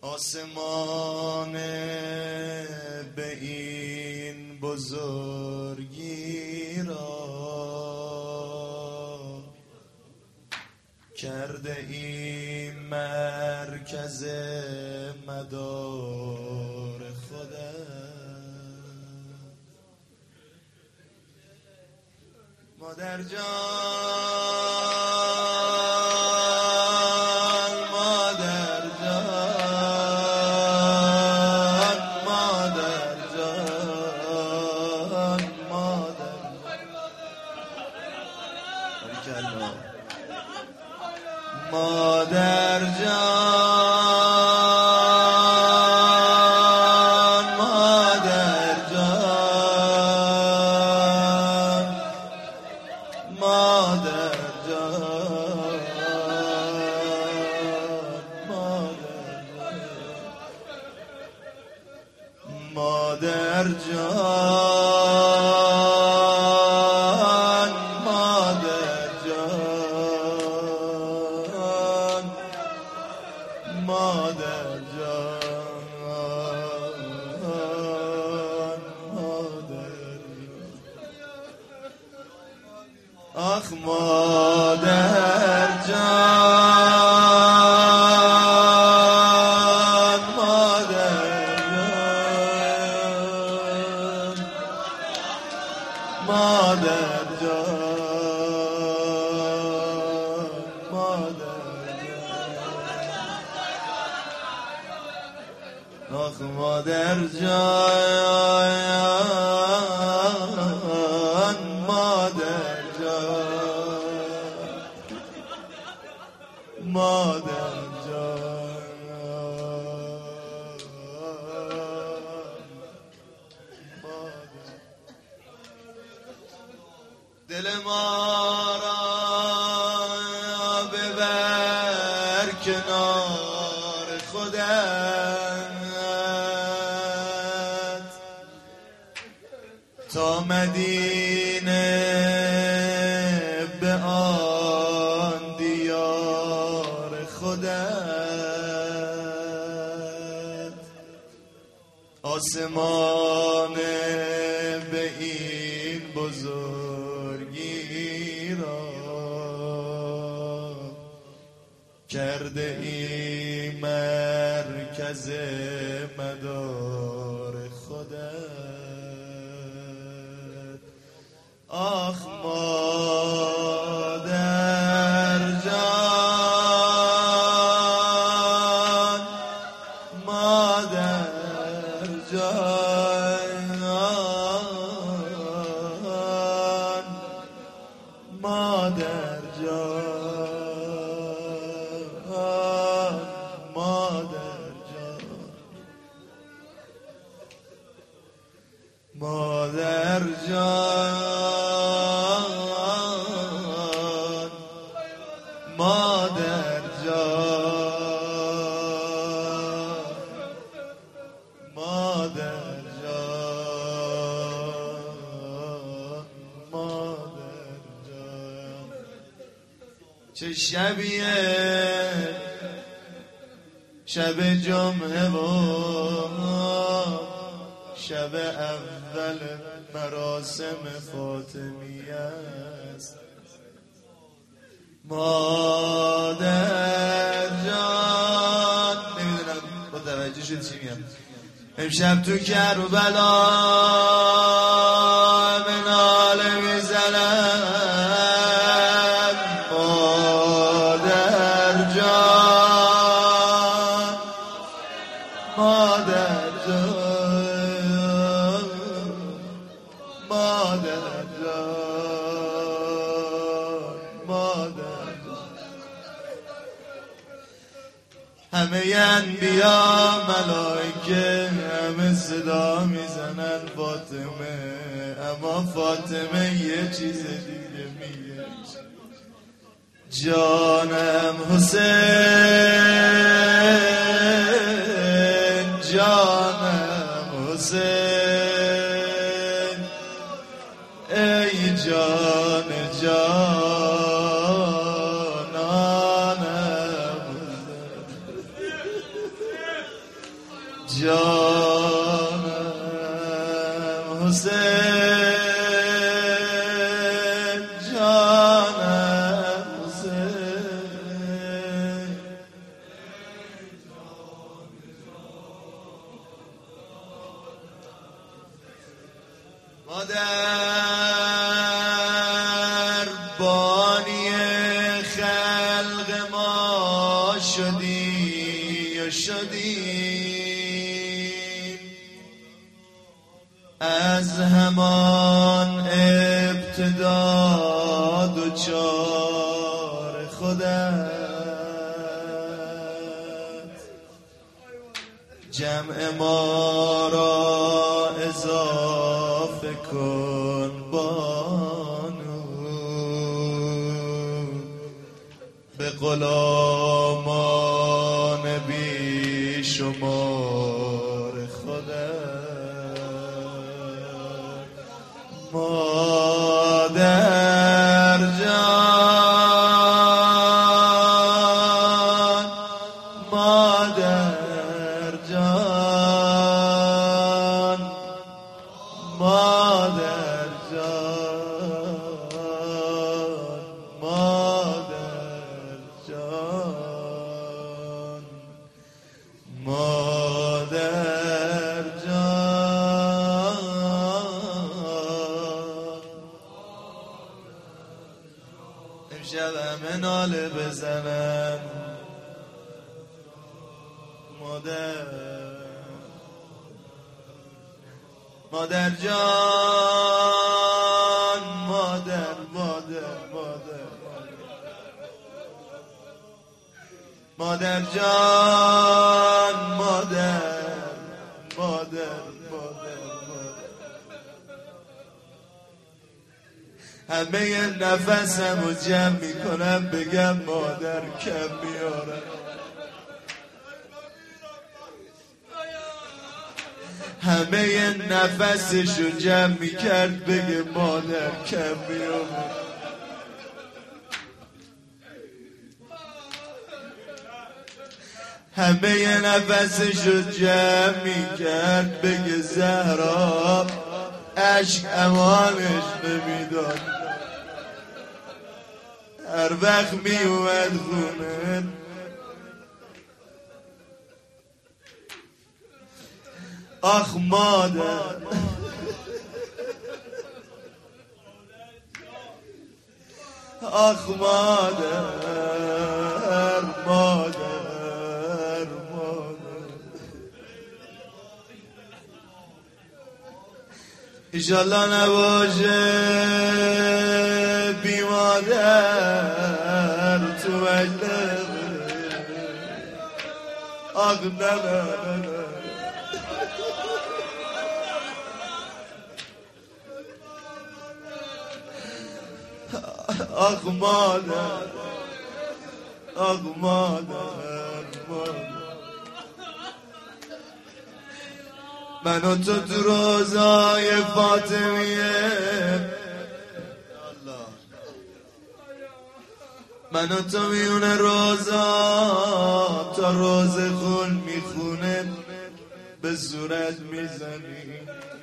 آسمان به این بزرگی را کرده این مرکز مدار خودت. مادر جان، مادر جان، مادر جان، مادر باریکالله. مادر جان، مادر جان، مادر جان، مادر جان، مادر جان، مادر جان، مادر جان، مادر. آخ مادر جان، مادر جان، مادر جان، مادر جان. آخ مادر جان، مادر جان، مادر جان، مادر. دل ما را ببر کنار خودت تا مدینه به آن دیار خودت. آسمان به این بزرگی را کرده ای مرکز مدار خودت. آخ مادر جان، مادر جان، مادر جان، مادر جان، مادر جان، مادر جان، مادر جان، مادر جان. چه شبیه شب جمعه و شب اول مراسم فاطمیه است. مادر جان، نمیدونم متوجه شد چی میگم. امشب تو کربلا مناله میزنم. مادر جان، مادر جان، مادر جان، مادر جان. همه انبیا ملائکه همه صدا میزنن فاطمه، اما فاطمه یه چیز دیگه میگه. جانم حسین، جانم حسین، ای جان جانانم حسین. جانم حسین جانم حسین مادر بانی خلق ما شدی و شدیم از همان ابتدا دوچار خودت جمع ما را اضافه کن بانو به غلامان بی شمار خودت مادر جان مادر جان مادر جان مادر جان مادر جان امشب همه ناله بزنن مادر جان مادر جان مادر همه نفسمو جمع میکنم بگم مادر کم میارم همه نفسشو جمع میکرد بگه مادر کم میارم همه نفسشو جمع میکرد بگه زهرا عشق امانش نمیداد هر وقت میومد خونه آخ مادر آخ مادر ایشالله نباشه بی مادر تو مجلس آخ نه آخ مادر من و تو روزای فاطمیه من و تو میونه روزا تا روز خون میخونه به صورت میزنی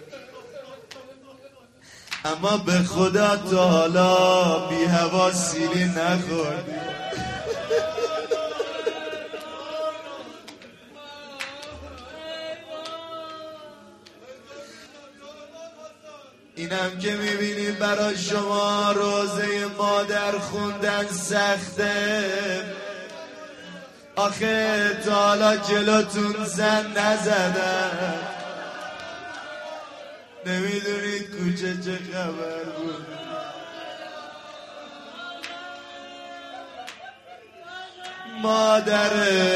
اما به خدا تا حالا بی هوا سیلی نخوردی اینم که میبینی برای شما روزه مادر خوندن سخته آخه تا حالا جلوتون زن نزدن نمیدونید کوچه چه خبر بود مادر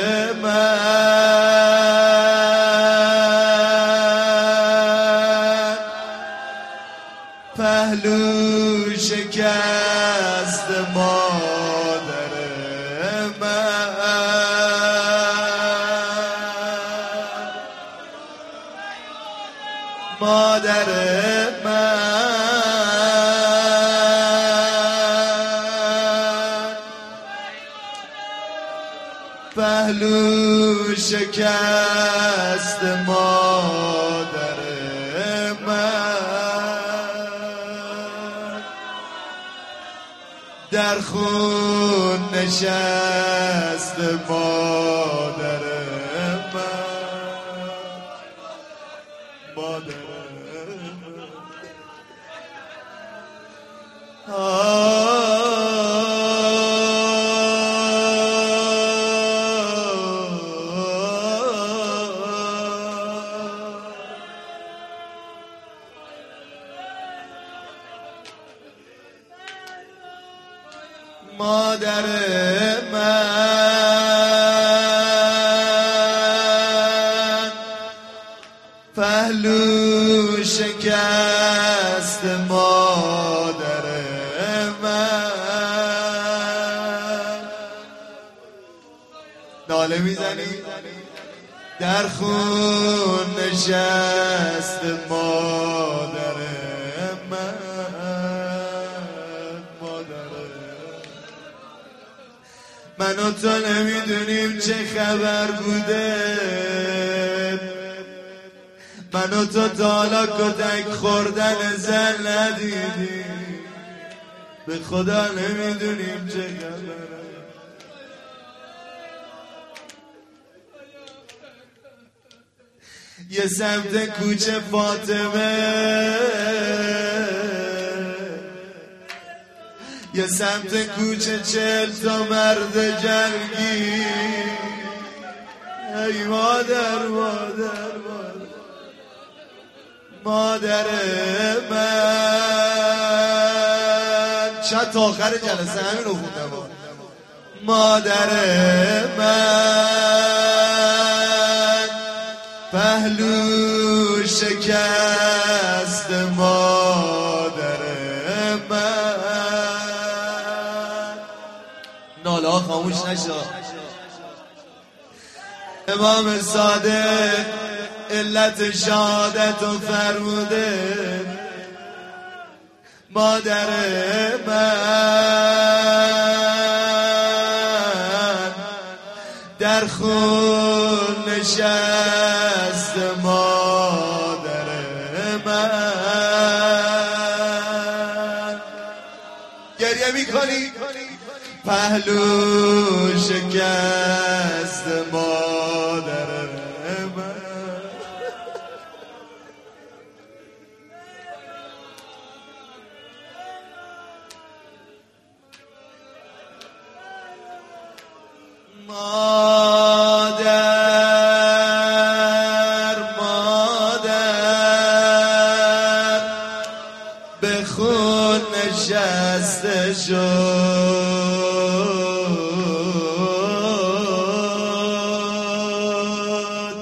من پهلو شکست مادر من مادر من پهلو شکست مادر من، در خون نشست مادر من، مادر مادر من، پهلو شکست مادر من، ناله میزنی در خون نشست مادر من، من و تو نمیدونیم چه خبر بوده، من و تو تا حالا کتک خوردن زن ندیدیم، به خدا نمیدونیم چه خبره. یه سمت کوچه فاطمه، یه سمت کوچه 40 تا مرد جنگی، ای مادر مادر مادر من، شاید تا آخر جلسه همین رو خوندم. مادر من، پهلو شکست مادر من، ناله ها خاموش نشد. امام صادق علت شهادت رو فرموده، مادر من، در خون نشست مادر من، گریه میکنی پهلو شکست مادر من. مادر مادر به خون نشسته شد،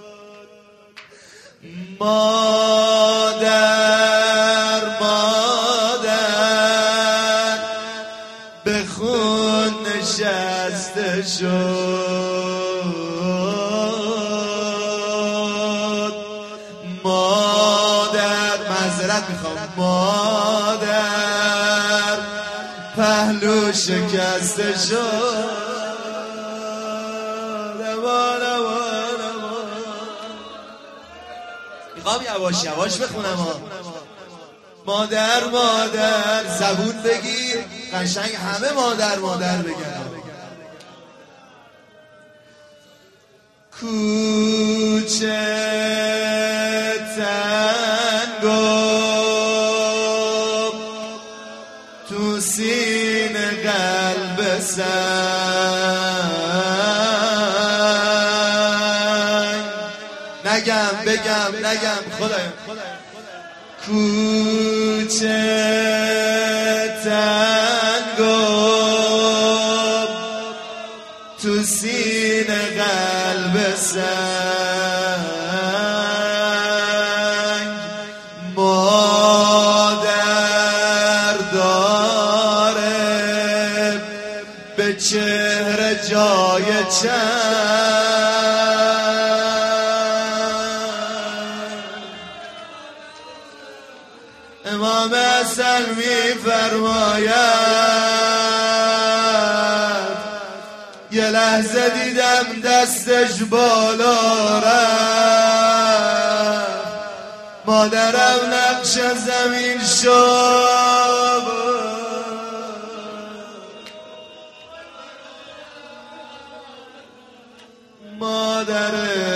مادر مادر به خون نشسته شد، مادر معذرت میخوام، مادر پهلو شکسته شد. میخوام یواش یواش بخونم. مادر مادر زبون بگیر قشنگ همه مادر مادر بگن. کوچه تنگو تو سینه قلب سنگ، نگم بگم نگم خدایا، کوچه تنگو تو سینه قلب سنگ، مادر داره به چهره جای چند، امام حسن می فرماید یه لحظه دیدم دستش بالا رفت، مادرم نقش زمین شد. مادر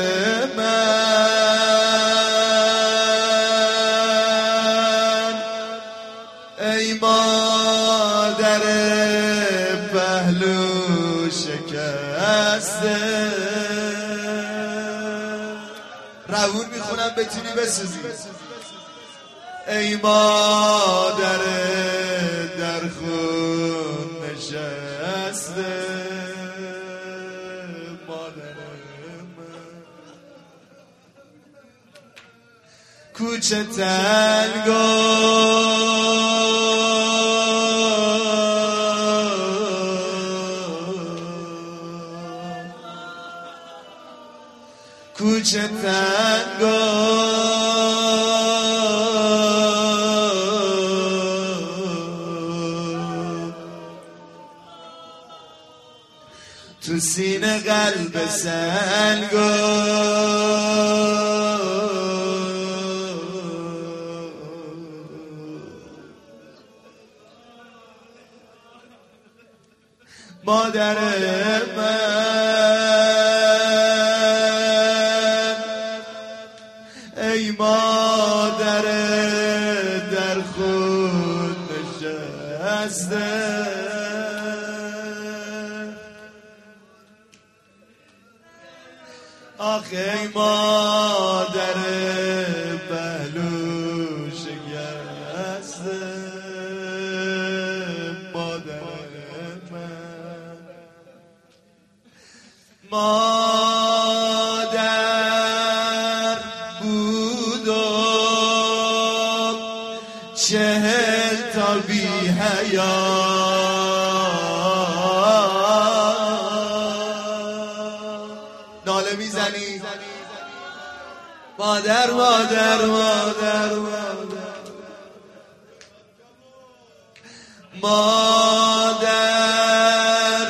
من، ای مادر پهلو شکسته، روون میخونم بتونی بسوزی. ای مادر در خون نشسته، کوچه تنگا کوچه تنگا تو سینه قلب سنگا، مادر من، ای مادر در خون نشسته، آخه ای مادر پهلو شکسته، مادر مادر بودم 40 تا بی حیا، ناله میزنی مادر مادر مادر مادر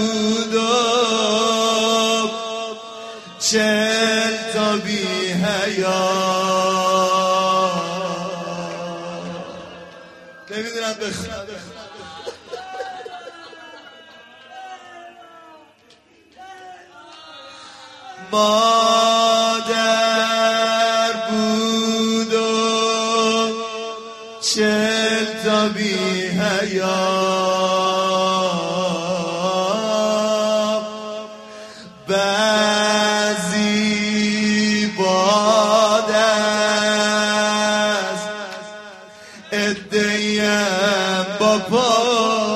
بودم 40 تا بی حیا، نمیدونم بخونم. مادر بودم 40 تا بی حیا، بعضی باد است اده‌ایم با پا،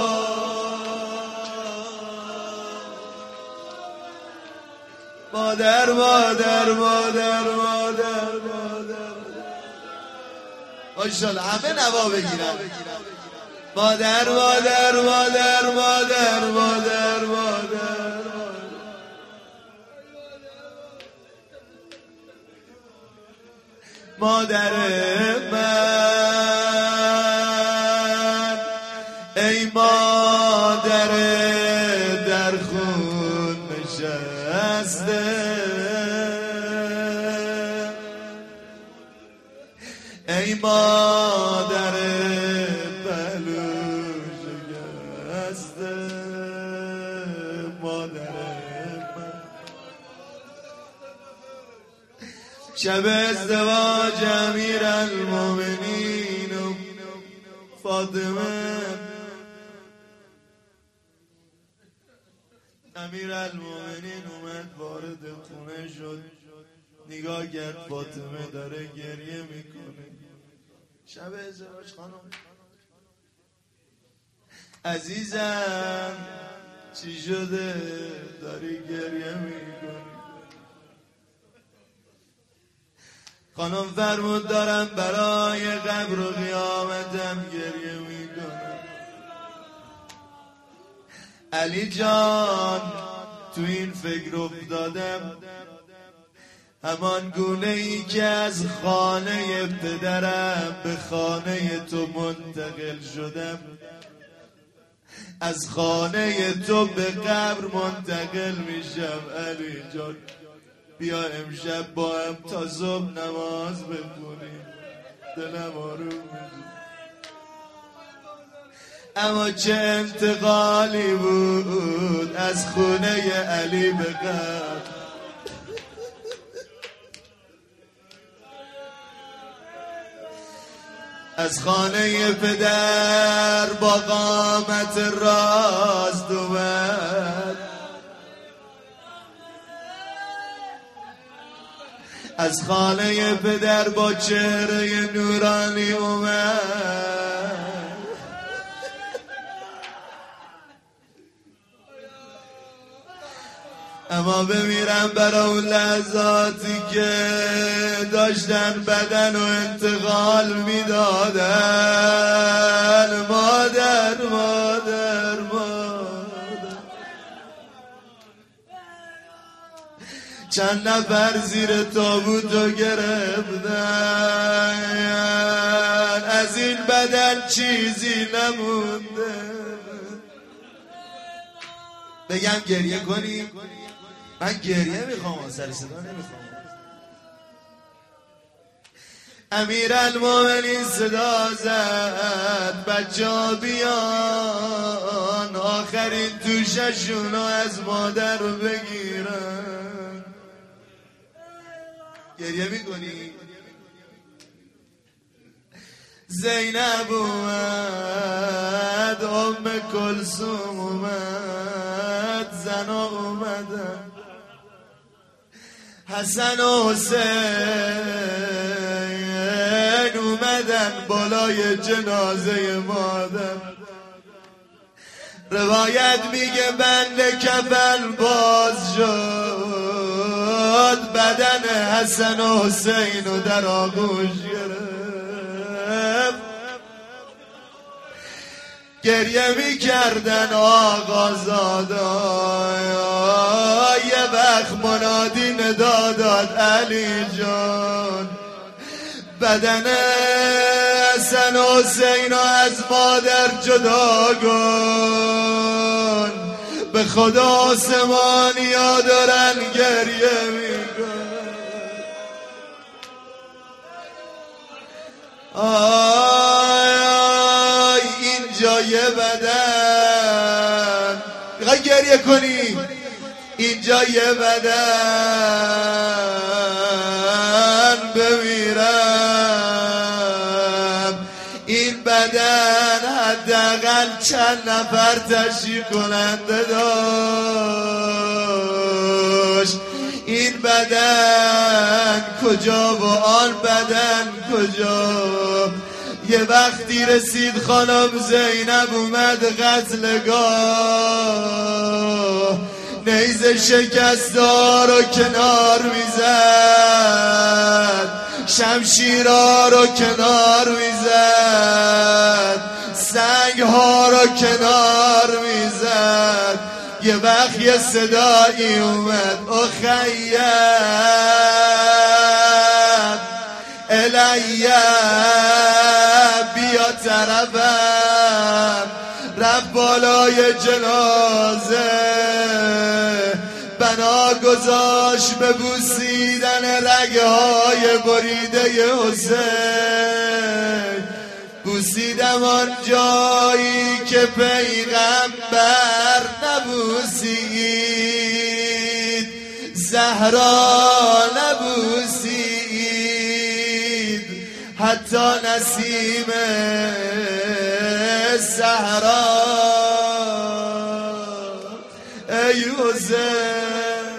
مادر مادر مادر مادر مادر، ماشاءالله همه نوا بگیرن. مادر مادر مادر مادر مادر مادر، مادر من، ای مادر در خون نشسته، ای مادر پهلو شکسته، مادر من. شب ازدواج امیرالمومنین و فاطمه، امیرالمومنین اومد وارد خونه شد، نگاه کرد فاطمه داره گریه میکنه. شب ازدواج خانم، عزیزم چی شده داری گریه میکنی؟ خانم فرمود دارم برای قبر و قیامتم گریه میکنم. علی جان تو این فکر افتادم، همان گونه ای که از خانه پدرم به خانه تو منتقل شدم، از خانه تو به قبر منتقل میشم علی جان، بیا امشب با هم تا صبح نماز بخونیم، دلم آروم میشه. اما چه انتقالی بود از خونه علی به قبر، از خانه پدر با قامت راست اومد، از خانه پدر با چهره نورانی اومد. اما بمیرم برای اون لحظاتی که داشتن بدن و انتقال میدادن. مادر مادر مادر، چند نفر زیر تابوتو گرفتن، از این بدن چیزی نمونده. بگم گریه کنی؟ من گریه میخوام، سر صدا نمیخوام. امیرالمومنین صدا زد بچه‌ها بیان آخرین توششونو از مادر بگیرن. گریه میکنی؟ زینب اومد، ام کلثوم اومد، زنا اومدن، حسن و حسین اومدن بالای جنازه مادر. روایت میگه بند کفن باز شد، بدن حسن و حسین رو در آغوش گرفت. گریه میکردن آقازادا، یه وقت منادی ندا داد علی جان، بدن حسن و حسین از مادر جدا کن. به خدا آسمانیا دارن گریه میکن. جای بدن میخوای گریه کنی، اینجا یه بدن بمیرم، این بدن حداقل چند نفر تشییع کننده داشت. این بدن کجا و آن بدن کجا؟ یه وقتی رسید خانم زینب اومد قتلگاه، نیزه شکستا رو کنار میزد، شمشیرها رو کنار میزد، سنگ ها رو کنار میزد. یه وقت یه صدایی اومد، اخیر الیه، بیا طرفم. رفت بالای جنازه، بنا گذاشت به بوسیدن رگهای بریده حسین. بوسیدم آن جایی که پیغمبر نبوسید، زهرا نبوسید، حتی نسیم صحرا. ای حسین،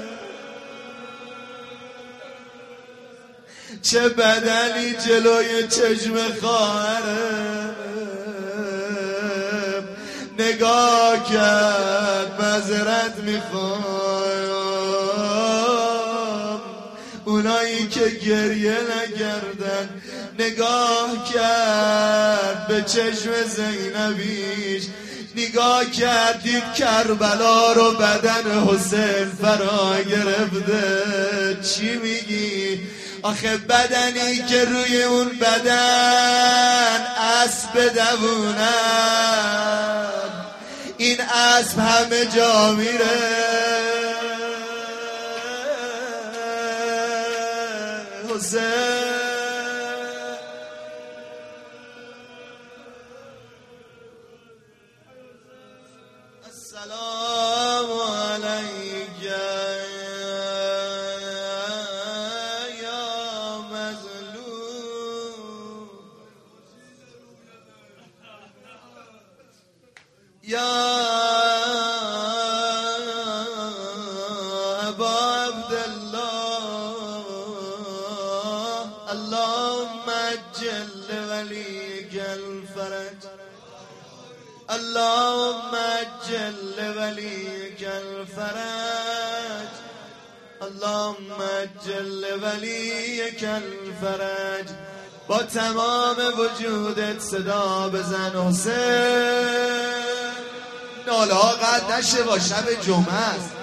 چه بدنی جلوی چشم خواهرم نگاه کرد. معذرت میخوام، اونایی که گریه نکردن، نگاه کرد به چشم زینبیش، نگاه کردید کربلا رو بدن حسین فرا گرفته. چی میگی؟ آخه بدنی که روی اون بدن اسب دوونن، این اسب همه جا میره حسین السلام علیک یا مظلوم یا ابا عبدالله اللهم اجل ولیک الفرج اللهم اجل ولیک الفرج اللهم اجل ولیک الفرج با تمام وجودت صدا بزن حسین ناله ها قد نشه با شب جمعه است